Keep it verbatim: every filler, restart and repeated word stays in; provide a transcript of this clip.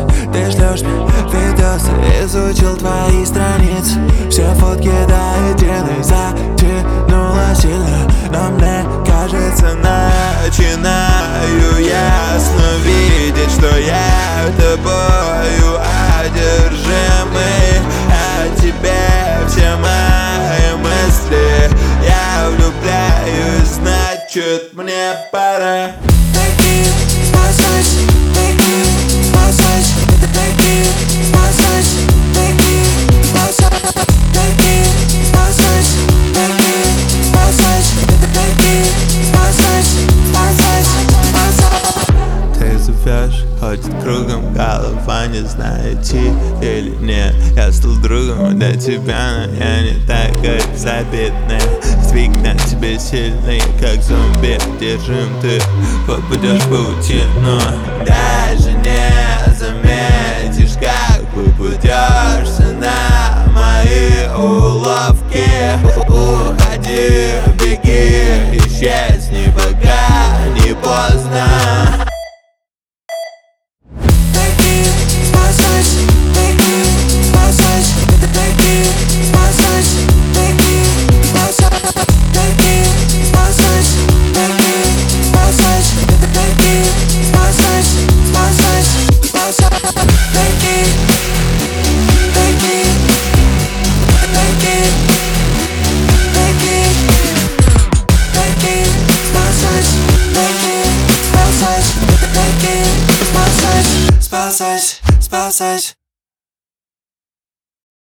Ты шлешь мне видосы, изучил твои страницы. Все фотки до единой затянуло сильно, но мне кажется, начинаю ясно видеть, что я тобою одержимый. О тебе все мои мысли, я влюбляюсь, значит мне пора. Беги, спасайся, беги, спасайся, беги, спасайся, беги, спасайся, беги, спасайся, беги, спасайся, беги, спасайся, спасайся, спасайся. Ты зовешь, ходит кругом, голова не знает, идти или нет. Я стал другом для тебя, но я не такой забитный. Сдвиг на тебе сильный, как зомби держим. Ты попадешь в паутину, даже не заметишь, как попадешься на мои уловки. Уходи, беги, исчезни, пока не поздно. Беги, спасайся, беги, спасайся, беги, спасайся, беги, спасайся, беги, спасайся, беги, спасайся, беги, спасайся, спасайся, спасайся, беги, беги, беги, беги, беги, спасайся, беги, спасайся, беги, спасайся, спасайся, спасайся.